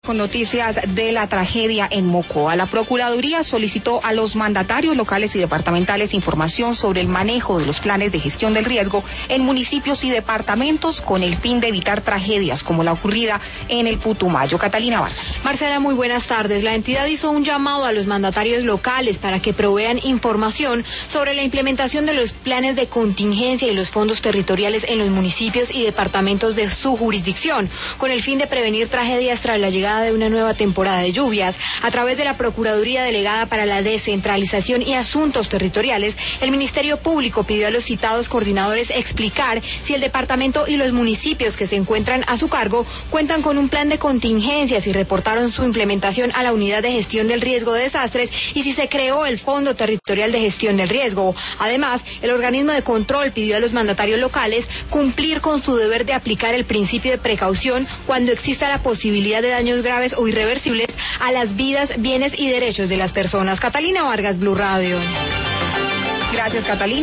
Con noticias de la tragedia en Mocoa, la Procuraduría solicitó a los mandatarios locales y departamentales información sobre el manejo de los planes de gestión del riesgo en municipios y departamentos con el fin de evitar tragedias como la ocurrida en el Putumayo. Catalina Vargas. Marcela, muy buenas tardes. La entidad hizo un llamado a los mandatarios locales para que provean información sobre la implementación de los planes de contingencia y los fondos territoriales en los municipios y departamentos de su jurisdicción, con el fin de prevenir tragedias tras la llegada de una nueva temporada de lluvias. A través de la Procuraduría Delegada para la Descentralización y Asuntos Territoriales, el Ministerio Público pidió a los citados coordinadores explicar si el departamento y los municipios que se encuentran a su cargo cuentan con un plan de contingencias y reportaron su implementación a la Unidad de Gestión del Riesgo de Desastres y si se creó el Fondo Territorial de Gestión del Riesgo. Además, el organismo de control pidió a los mandatarios locales cumplir con su deber de aplicar el principio de precaución cuando exista la posibilidad de daños graves o irreversibles a las vidas, bienes y derechos de las personas. Catalina Vargas, Blue Radio. Gracias, Catalina.